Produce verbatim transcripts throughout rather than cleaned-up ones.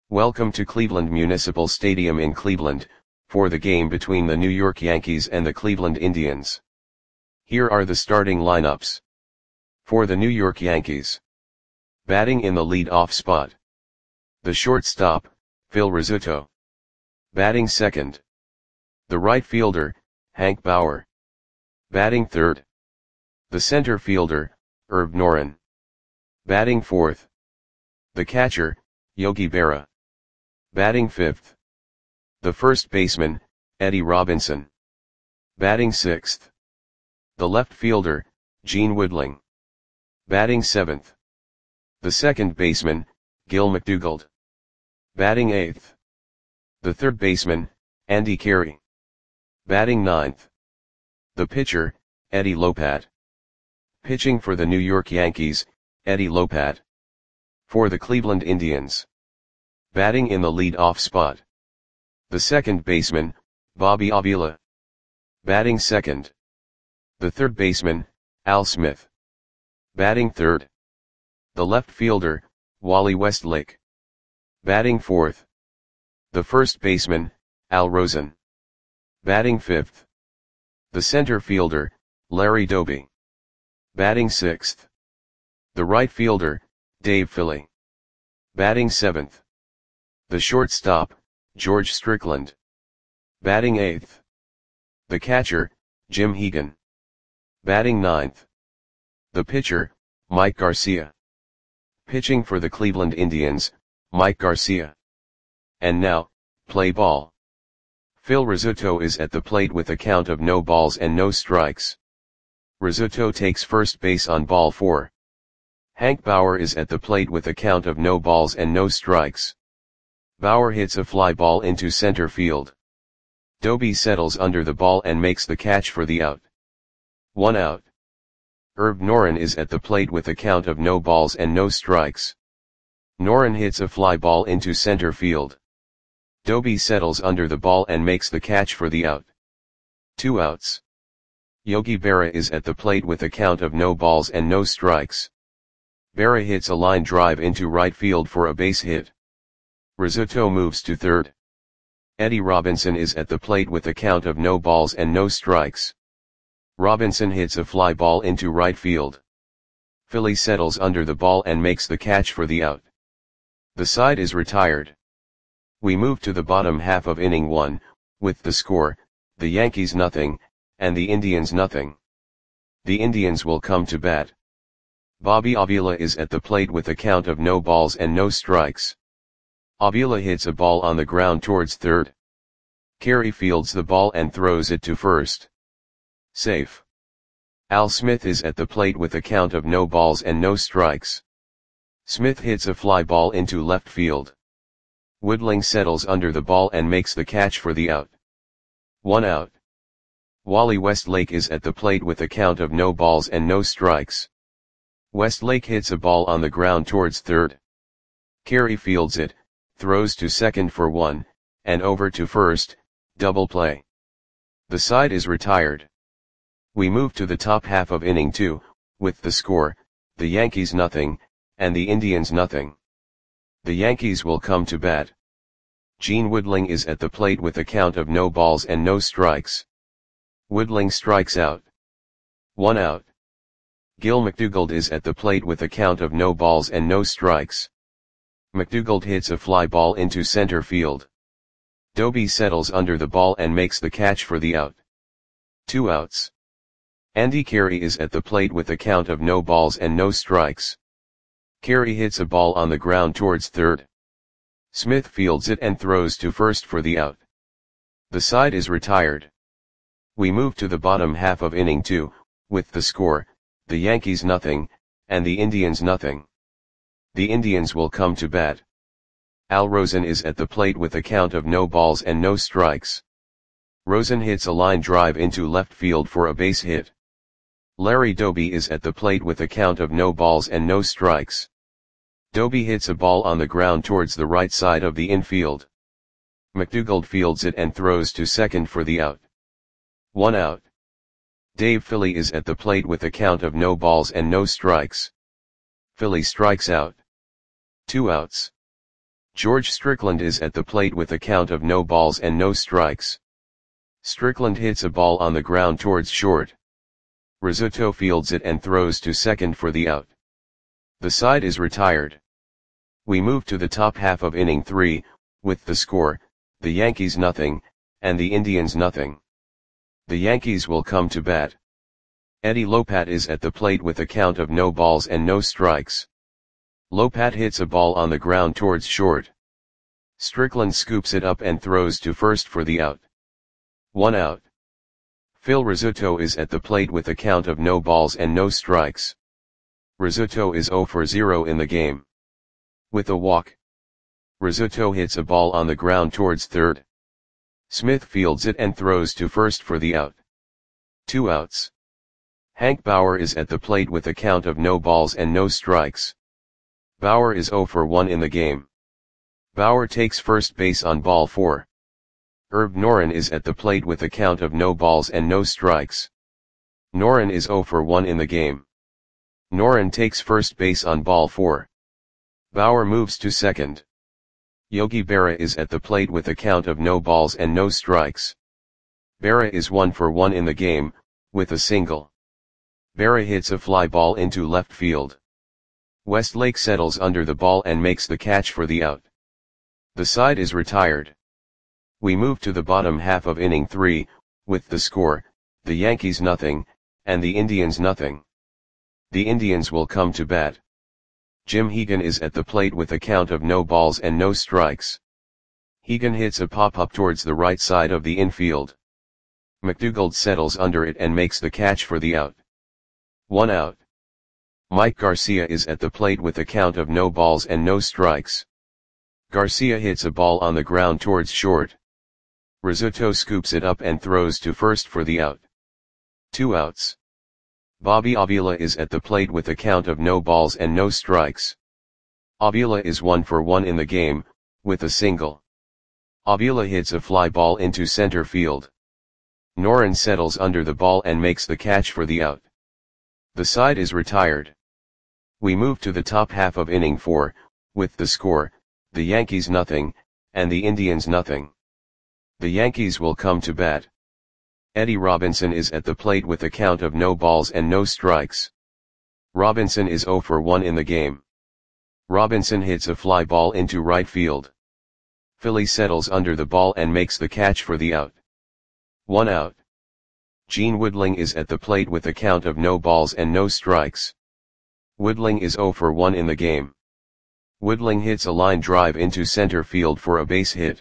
Welcome to Cleveland Municipal Stadium in Cleveland, for the game between the New York Yankees and the Cleveland Indians. Here are the starting lineups. For the New York Yankees. Batting in the lead-off spot. The shortstop, Phil Rizzuto. Batting second. The right fielder, Hank Bauer. Batting third. The center fielder, Herb Noren. Batting fourth. The catcher, Yogi Berra. Batting fifth. The first baseman, Eddie Robinson. Batting sixth. The left fielder, Gene Woodling. Batting seventh. The second baseman, Gil McDougald. Batting eighth. The third baseman, Andy Carey. Batting ninth. The pitcher, Eddie Lopat. Pitching for the New York Yankees, Eddie Lopat. For the Cleveland Indians. Batting in the lead-off spot. The second baseman, Bobby Avila. Batting second. The third baseman, Al Smith. Batting third. The left fielder, Wally Westlake. Batting fourth. The first baseman, Al Rosen. Batting fifth. The center fielder, Larry Doby. Batting sixth. The right fielder, Dave Philly. Batting seventh. The shortstop, George Strickland. Batting eighth. The catcher, Jim Hegan. Batting ninth. The pitcher, Mike Garcia. Pitching for the Cleveland Indians, Mike Garcia. And now, play ball. Phil Rizzuto is at the plate with a count of no balls and no strikes. Rizzuto takes first base on ball four. Hank Bauer is at the plate with a count of no balls and no strikes. Bauer hits a fly ball into center field. Doby settles under the ball and makes the catch for the out. One out. Herb Noren is at the plate with a count of no balls and no strikes. Noren hits a fly ball into center field. Doby settles under the ball and makes the catch for the out. Two outs. Yogi Berra is at the plate with a count of no balls and no strikes. Berra hits a line drive into right field for a base hit. Rizzuto moves to third. Eddie Robinson is at the plate with a count of no balls and no strikes. Robinson hits a fly ball into right field. Philly settles under the ball and makes the catch for the out. The side is retired. We move to the bottom half of inning one, with the score, the Yankees nothing, and the Indians nothing. The Indians will come to bat. Bobby Avila is at the plate with a count of no balls and no strikes. Avila hits a ball on the ground towards third. Carey fields the ball and throws it to first. Safe. Al Smith is at the plate with a count of no balls and no strikes. Smith hits a fly ball into left field. Woodling settles under the ball and makes the catch for the out. One out. Wally Westlake is at the plate with a count of no balls and no strikes. Westlake hits a ball on the ground towards third. Carey fields it, throws to second for one, and over to first, double play. The side is retired. We move to the top half of inning two, with the score, the Yankees nothing, and the Indians nothing. The Yankees will come to bat. Gene Woodling is at the plate with a count of no balls and no strikes. Woodling strikes out. One out. Gil McDougald is at the plate with a count of no balls and no strikes. McDougald hits a fly ball into center field. Doby settles under the ball and makes the catch for the out. Two outs. Andy Carey is at the plate with a count of no balls and no strikes. Carey hits a ball on the ground towards third. Smith fields it and throws to first for the out. The side is retired. We move to the bottom half of inning two, with the score, the Yankees nothing, and the Indians nothing. The Indians will come to bat. Al Rosen is at the plate with a count of no balls and no strikes. Rosen hits a line drive into left field for a base hit. Larry Doby is at the plate with a count of no balls and no strikes. Doby hits a ball on the ground towards the right side of the infield. McDougald fields it and throws to second for the out. One out. Dave Philly is at the plate with a count of no balls and no strikes. Philly strikes out. Two outs. George Strickland is at the plate with a count of no balls and no strikes. Strickland hits a ball on the ground towards short. Rizzuto fields it and throws to second for the out. The side is retired. We move to the top half of inning three, with the score, the Yankees nothing, and the Indians nothing. The Yankees will come to bat. Eddie Lopat is at the plate with a count of no balls and no strikes. Lopat hits a ball on the ground towards short. Strickland scoops it up and throws to first for the out. One out. Phil Rizzuto is at the plate with a count of no balls and no strikes. Rizzuto is zero for zero in the game. With a walk, Rizzuto hits a ball on the ground towards third. Smith fields it and throws to first for the out. Two outs. Hank Bauer is at the plate with a count of no balls and no strikes. Bauer is zero for one in the game. Bauer takes first base on ball four. Herb Noren is at the plate with a count of no balls and no strikes. Noren is zero for one in the game. Noren takes first base on ball four. Bauer moves to second. Yogi Berra is at the plate with a count of no balls and no strikes. Berra is one for one in the game, with a single. Berra hits a fly ball into left field. Westlake settles under the ball and makes the catch for the out. The side is retired. We move to the bottom half of inning three, with the score, the Yankees nothing, and the Indians nothing. The Indians will come to bat. Jim Hegan is at the plate with a count of no balls and no strikes. Hegan hits a pop-up towards the right side of the infield. McDougald settles under it and makes the catch for the out. One out. Mike Garcia is at the plate with a count of no balls and no strikes. Garcia hits a ball on the ground towards short. Rizzuto scoops it up and throws to first for the out. Two outs. Bobby Avila is at the plate with a count of no balls and no strikes. Avila is one for one in the game, with a single. Avila hits a fly ball into center field. Noren settles under the ball and makes the catch for the out. The side is retired. We move to the top half of inning four, with the score, the Yankees nothing, and the Indians nothing. The Yankees will come to bat. Eddie Robinson is at the plate with a count of no balls and no strikes. Robinson is zero for one in the game. Robinson hits a fly ball into right field. Philly settles under the ball and makes the catch for the out. One out. Gene Woodling is at the plate with a count of no balls and no strikes. Woodling is zero for one in the game. Woodling hits a line drive into center field for a base hit.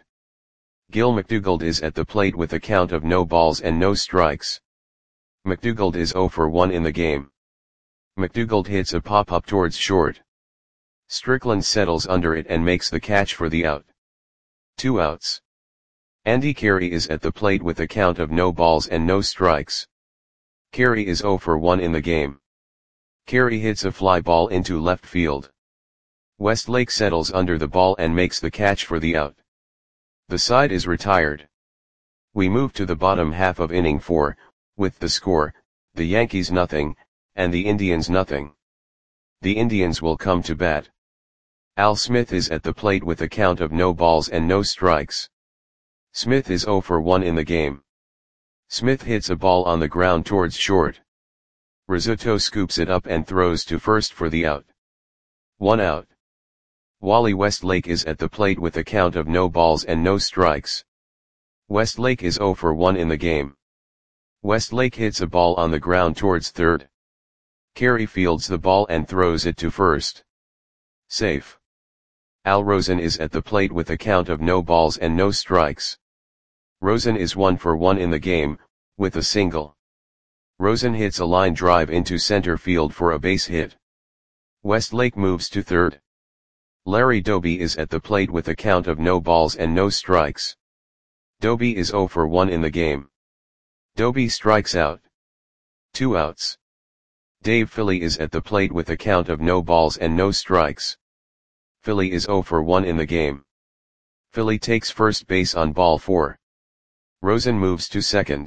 Gil McDougald is at the plate with a count of no balls and no strikes. McDougald is zero for one in the game. McDougald hits a pop-up towards short. Strickland settles under it and makes the catch for the out. Two outs. Andy Carey is at the plate with a count of no balls and no strikes. Carey is zero for one in the game. Carey hits a fly ball into left field. Westlake settles under the ball and makes the catch for the out. The side is retired. We move to the bottom half of inning four, with the score, the Yankees nothing, and the Indians nothing. The Indians will come to bat. Al Smith is at the plate with a count of no balls and no strikes. Smith is zero for one in the game. Smith hits a ball on the ground towards short. Rizzuto scoops it up and throws to first for the out. One out. Wally Westlake is at the plate with a count of no balls and no strikes. Westlake is zero for one in the game. Westlake hits a ball on the ground towards third. Carey fields the ball and throws it to first. Safe. Al Rosen is at the plate with a count of no balls and no strikes. Rosen is one for one in the game, with a single. Rosen hits a line drive into center field for a base hit. Westlake moves to third. Larry Doby is at the plate with a count of no balls and no strikes. Doby is zero for one in the game. Doby strikes out. Two outs. Dave Philly is at the plate with a count of no balls and no strikes. Philly is zero for one in the game. Philly takes first base on ball four. Rosen moves to second.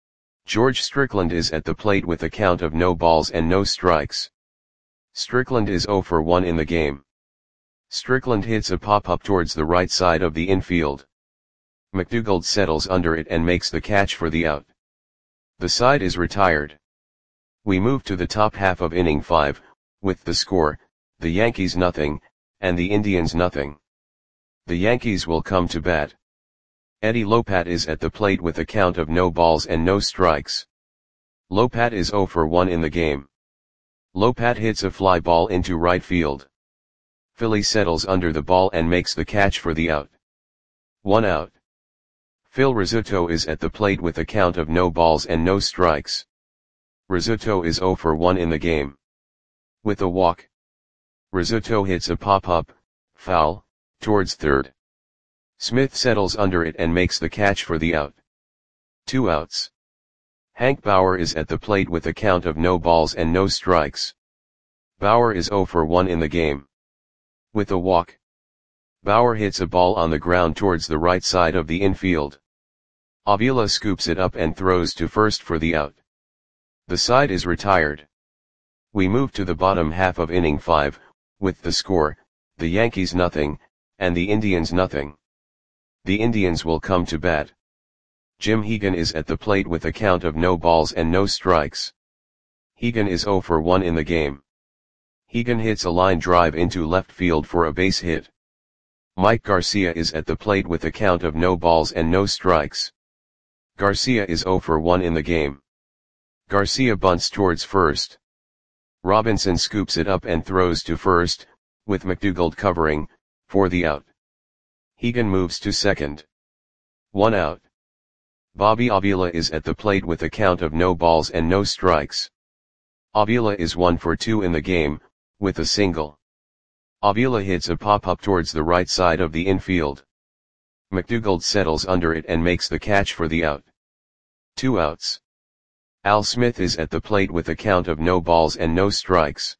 George Strickland is at the plate with a count of no balls and no strikes. Strickland is zero for one in the game. Strickland hits a pop-up towards the right side of the infield. McDougald settles under it and makes the catch for the out. The side is retired. We move to the top half of inning five, with the score, the Yankees nothing, and the Indians nothing. The Yankees will come to bat. Eddie Lopat is at the plate with a count of no balls and no strikes. Lopat is oh for one in the game. Lopat hits a fly ball into right field. Philly settles under the ball and makes the catch for the out. One out. Phil Rizzuto is at the plate with a count of no balls and no strikes. Rizzuto is oh for one in the game. With a walk. Rizzuto hits a pop-up, foul, towards third. Smith settles under it and makes the catch for the out. Two outs. Hank Bauer is at the plate with a count of no balls and no strikes. Bauer is oh for one in the game. With a walk. Bauer hits a ball on the ground towards the right side of the infield. Avila scoops it up and throws to first for the out. The side is retired. We move to the bottom half of inning five, with the score, the Yankees nothing, and the Indians nothing. The Indians will come to bat. Jim Hegan is at the plate with a count of no balls and no strikes. Hegan is oh for one in the game. Hegan hits a line drive into left field for a base hit. Mike Garcia is at the plate with a count of no balls and no strikes. Garcia is oh for one in the game. Garcia bunts towards first. Robinson scoops it up and throws to first, with McDougald covering, for the out. Hegan moves to second. One out. Bobby Avila is at the plate with a count of no balls and no strikes. Avila is one for two in the game, with a single. Avila hits a pop-up towards the right side of the infield. McDougald settles under it and makes the catch for the out. Two outs. Al Smith is at the plate with a count of no balls and no strikes.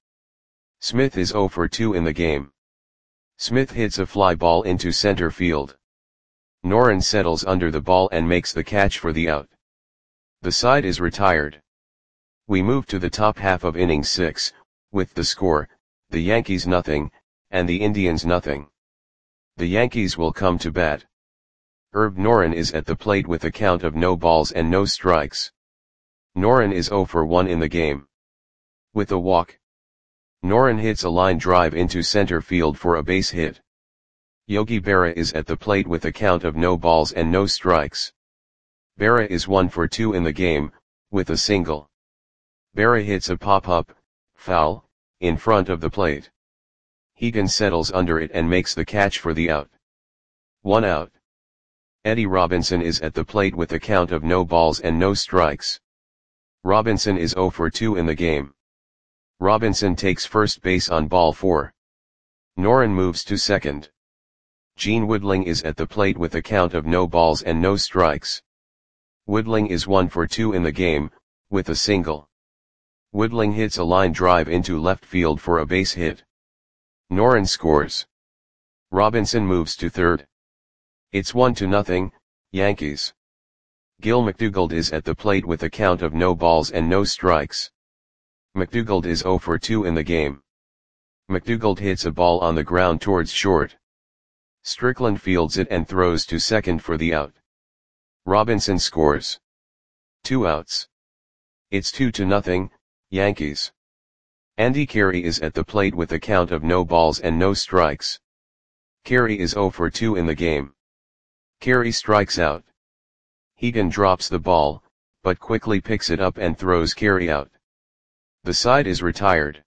Smith is oh for two in the game. Smith hits a fly ball into center field. Noren settles under the ball and makes the catch for the out. The side is retired. We move to the top half of inning six, with the score, the Yankees nothing, and the Indians nothing. The Yankees will come to bat. Herb Noren is at the plate with a count of no balls and no strikes. Noren is oh for one in the game. With a walk. Noren hits a line drive into center field for a base hit. Yogi Berra is at the plate with a count of no balls and no strikes. Berra is one for two in the game, with a single. Berra hits a pop-up, foul, in front of the plate. Hegan settles under it and makes the catch for the out. One out. Eddie Robinson is at the plate with a count of no balls and no strikes. Robinson is oh for two in the game. Robinson takes first base on ball four. Noren moves to second. Gene Woodling is at the plate with a count of no balls and no strikes. Woodling is one for two in the game, with a single. Woodling hits a line drive into left field for a base hit. Noren scores. Robinson moves to third. It's one to nothing, Yankees. Gil McDougald is at the plate with a count of no balls and no strikes. McDougald is oh for two in the game. McDougald hits a ball on the ground towards short. Strickland fields it and throws to second for the out. Robinson scores. Two outs. It's two to nothing, Yankees. Andy Carey is at the plate with a count of no balls and no strikes. Carey is oh for two in the game. Carey strikes out. Hegan drops the ball, but quickly picks it up and throws Carey out. The side is retired.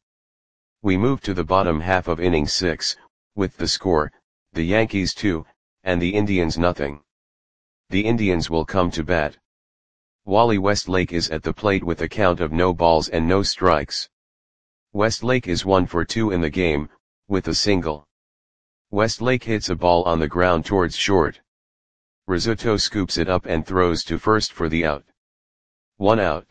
We move to the bottom half of inning six, with the score, the Yankees two, and the Indians nothing. The Indians will come to bat. Wally Westlake is at the plate with a count of no balls and no strikes. Westlake is one for two in the game, with a single. Westlake hits a ball on the ground towards short. Rizzuto scoops it up and throws to first for the out. One out.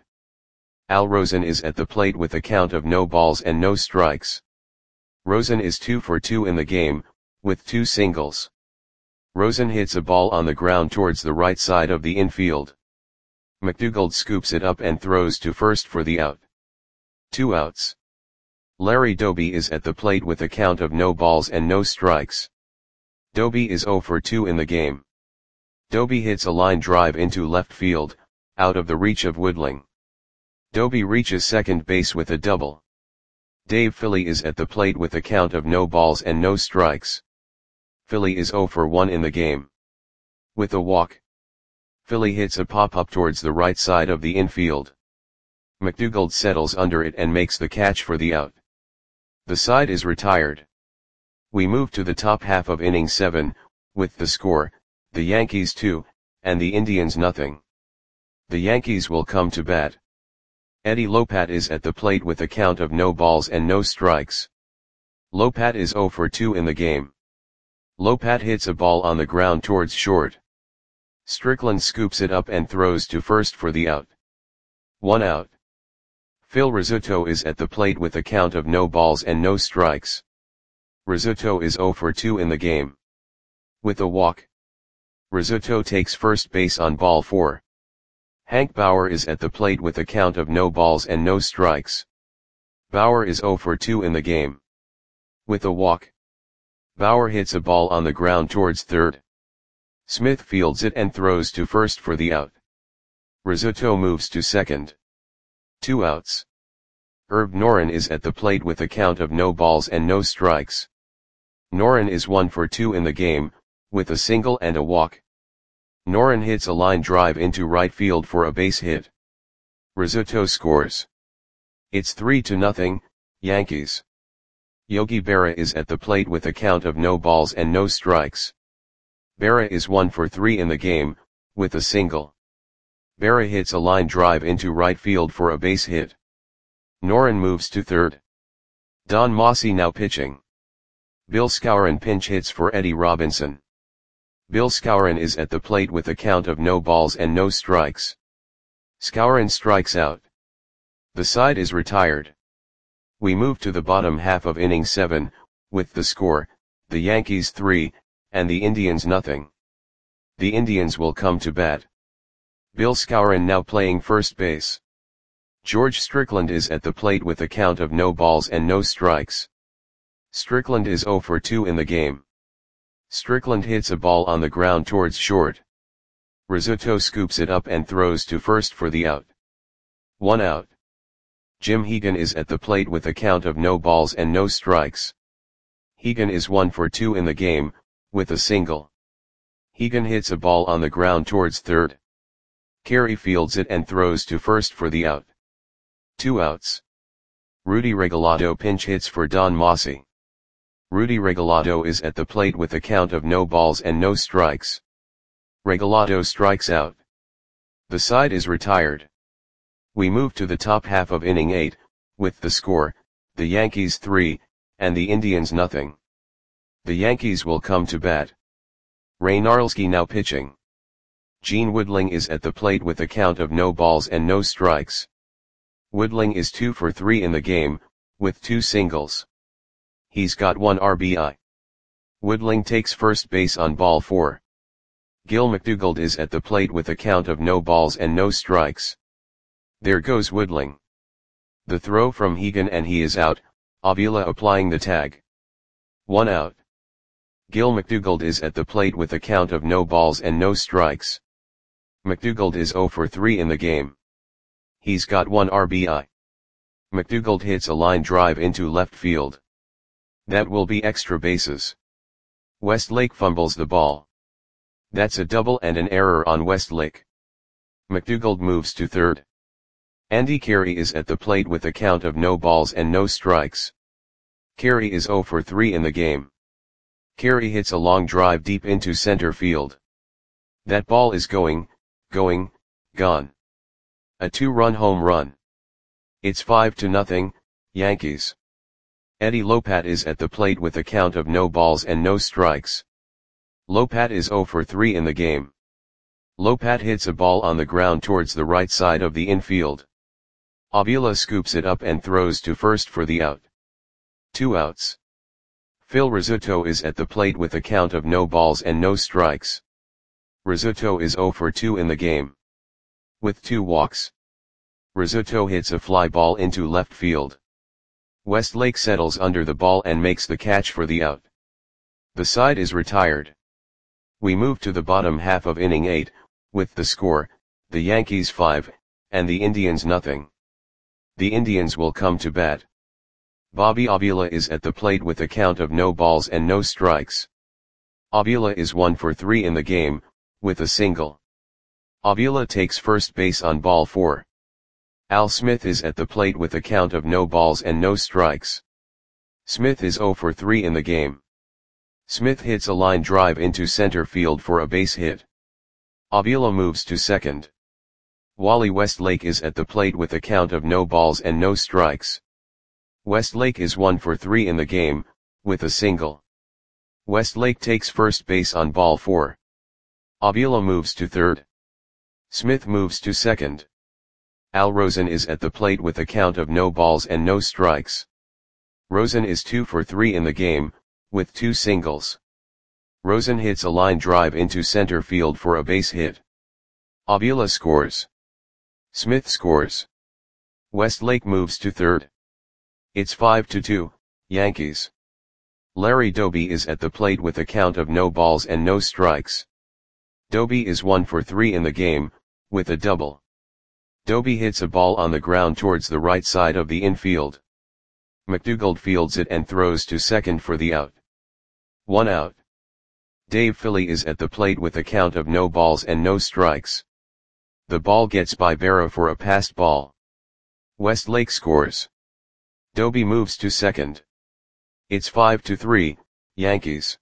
Al Rosen is at the plate with a count of no balls and no strikes. Rosen is two for two in the game, with two singles. Rosen hits a ball on the ground towards the right side of the infield. McDougald scoops it up and throws to first for the out. Two outs. Larry Doby is at the plate with a count of no balls and no strikes. Doby is zero for two in the game. Doby hits a line drive into left field, out of the reach of Woodling. Doby reaches second base with a double. Dave Philly is at the plate with a count of no balls and no strikes. Philly is zero for one in the game. With a walk, Philly hits a pop-up towards the right side of the infield. McDougald settles under it and makes the catch for the out. The side is retired. We move to the top half of inning seven, with the score, the Yankees two, and the Indians nothing. The Yankees will come to bat. Eddie Lopat is at the plate with a count of no balls and no strikes. Lopat is zero for two in the game. Lopat hits a ball on the ground towards short. Strickland scoops it up and throws to first for the out. One out. Phil Rizzuto is at the plate with a count of no balls and no strikes. Rizzuto is zero for two in the game. With a walk, Rizzuto takes first base on ball four. Hank Bauer is at the plate with a count of no balls and no strikes. Bauer is zero for two in the game. With a walk, Bauer hits a ball on the ground towards third. Smith fields it and throws to first for the out. Rizzuto moves to second. Two outs. Herb Noren is at the plate with a count of no balls and no strikes. Noren is one for two in the game, with a single and a walk. Noren hits a line drive into right field for a base hit. Rizzuto scores. It's three to nothing, Yankees. Yogi Berra is at the plate with a count of no balls and no strikes. Berra is one for three in the game, with a single. Berra hits a line drive into right field for a base hit. Noren moves to third. Don Mossi now pitching. Bill Skowron pinch hits for Eddie Robinson. Bill Skowron is at the plate with a count of no balls and no strikes. Skowron strikes out. The side is retired. We move to the bottom half of inning seven, with the score, the Yankees three, and the Indians nothing. The Indians will come to bat. Bill Skowron now playing first base. George Strickland is at the plate with a count of no balls and no strikes. Strickland is zero for two in the game. Strickland hits a ball on the ground towards short. Rizzuto scoops it up and throws to first for the out. One out. Jim Hegan is at the plate with a count of no balls and no strikes. Hegan is one for two in the game, with a single. Hegan hits a ball on the ground towards third. Carey fields it and throws to first for the out. Two outs. Rudy Regalado pinch hits for Don Mossi. Rudy Regalado is at the plate with a count of no balls and no strikes. Regalado strikes out. The side is retired. We move to the top half of inning eight, with the score, the Yankees three, and the Indians nothing. The Yankees will come to bat. Ray Narlski now pitching. Gene Woodling is at the plate with a count of no balls and no strikes. Woodling is two for three in the game, with two singles. He's got one R B I. Woodling takes first base on ball four. Gil McDougald is at the plate with a count of no balls and no strikes. There goes Woodling. The throw from Hegan and he is out, Avila applying the tag. One out. Gil McDougald is at the plate with a count of no balls and no strikes. McDougald is zero for three in the game. He's got one R B I. McDougald hits a line drive into left field. That will be extra bases. Westlake fumbles the ball. That's a double and an error on Westlake. McDougald moves to third. Andy Carey is at the plate with a count of no balls and no strikes. Carey is zero for three in the game. Carey hits a long drive deep into center field. That ball is going, going, gone. A two-run home run. It's five to nothing, Yankees. Eddie Lopat is at the plate with a count of no balls and no strikes. Lopat is zero for three in the game. Lopat hits a ball on the ground towards the right side of the infield. Avila scoops it up and throws to first for the out. Two outs. Phil Rizzuto is at the plate with a count of no balls and no strikes. Rizzuto is zero for two in the game. With two walks, Rizzuto hits a fly ball into left field. Westlake settles under the ball and makes the catch for the out. The side is retired. We move to the bottom half of inning eight, with the score, the Yankees five, and the Indians nothing. The Indians will come to bat. Bobby Avila is at the plate with a count of no balls and no strikes. Avila is one for three in the game, with a single. Avila takes first base on ball four. Al Smith is at the plate with a count of no balls and no strikes. Smith is zero for three in the game. Smith hits a line drive into center field for a base hit. Avila moves to second. Wally Westlake is at the plate with a count of no balls and no strikes. Westlake is one for three in the game, with a single. Westlake takes first base on ball four. Avila moves to third. Smith moves to second. Al Rosen is at the plate with a count of no balls and no strikes. Rosen is two for three in the game, with two singles. Rosen hits a line drive into center field for a base hit. Avila scores. Smith scores. Westlake moves to third. It's five to two, Yankees. Larry Doby is at the plate with a count of no balls and no strikes. Doby is one for three in the game, with a double. Doby hits a ball on the ground towards the right side of the infield. McDougald fields it and throws to second for the out. One out. Dave Philly is at the plate with a count of no balls and no strikes. The ball gets by Berra for a passed ball. Westlake scores. Doby moves to second. It's five to three, Yankees.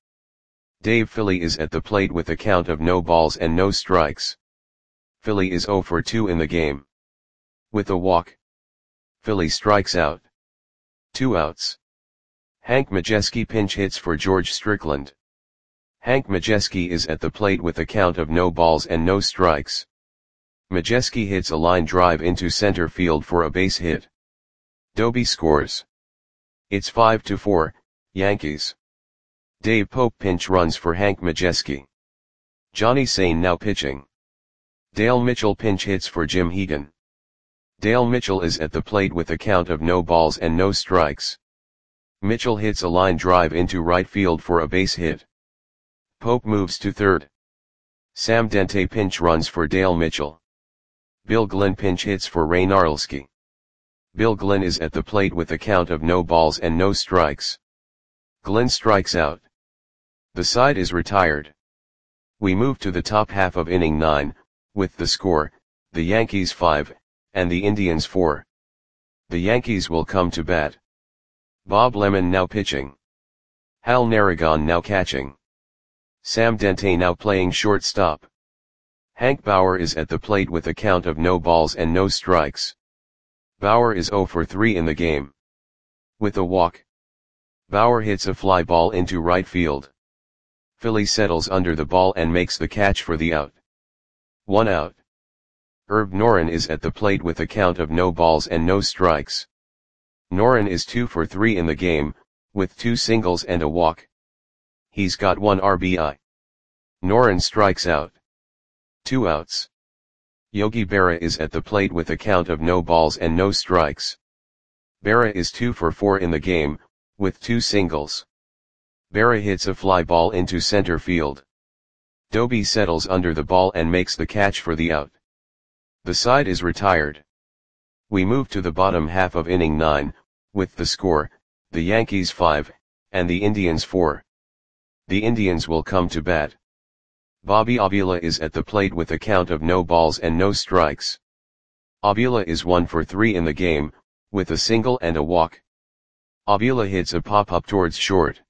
Dave Philly is at the plate with a count of no balls and no strikes. Philly is zero for two in the game. With a walk. Philly strikes out. Two outs. Hank Majeski pinch hits for George Strickland. Hank Majeski is at the plate with a count of no balls and no strikes. Majeski hits a line drive into center field for a base hit. Doby scores. It's five to four, Yankees. Dave Pope pinch runs for Hank Majeski. Johnny Sane now pitching. Dale Mitchell pinch hits for Jim Hegan. Dale Mitchell is at the plate with a count of no balls and no strikes. Mitchell hits a line drive into right field for a base hit. Pope moves to third. Sam Dente pinch runs for Dale Mitchell. Bill Glenn pinch hits for Ray Narlski. Bill Glenn is at the plate with a count of no balls and no strikes. Glenn strikes out. The side is retired. We move to the top half of inning nine, with the score, the Yankees five, and the Indians four. The Yankees will come to bat. Bob Lemon now pitching. Hal Narragon now catching. Sam Dente now playing shortstop. Hank Bauer is at the plate with a count of no balls and no strikes. Bauer is zero for three in the game. With a walk. Bauer hits a fly ball into right field. Philly settles under the ball and makes the catch for the out. One out. Herb Noren is at the plate with a count of no balls and no strikes. Noren is two for three in the game, with two singles and a walk. He's got one R B I. Noren strikes out. Two outs. Yogi Berra is at the plate with a count of no balls and no strikes. Berra is two for four in the game, with two singles. Berra hits a fly ball into center field. Doby settles under the ball and makes the catch for the out. The side is retired. We move to the bottom half of inning nine, with the score, the Yankees five, and the Indians four. The Indians will come to bat. Bobby Avila is at the plate with a count of no balls and no strikes. Avila is one for three in the game, with a single and a walk. Avila hits a pop-up towards short.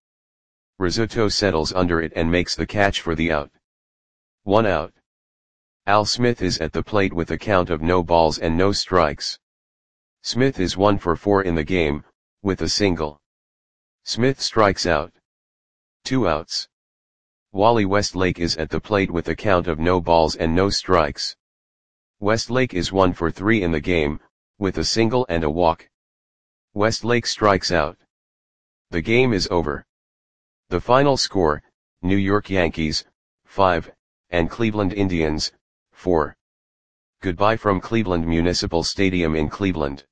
Rizzuto settles under it and makes the catch for the out. One out. Al Smith is at the plate with a count of no balls and no strikes. Smith is one for four in the game, with a single. Smith strikes out. Two outs. Wally Westlake is at the plate with a count of no balls and no strikes. Westlake is one for three in the game, with a single and a walk. Westlake strikes out. The game is over. The final score, New York Yankees, five, and Cleveland Indians, four. Goodbye from Cleveland Municipal Stadium in Cleveland.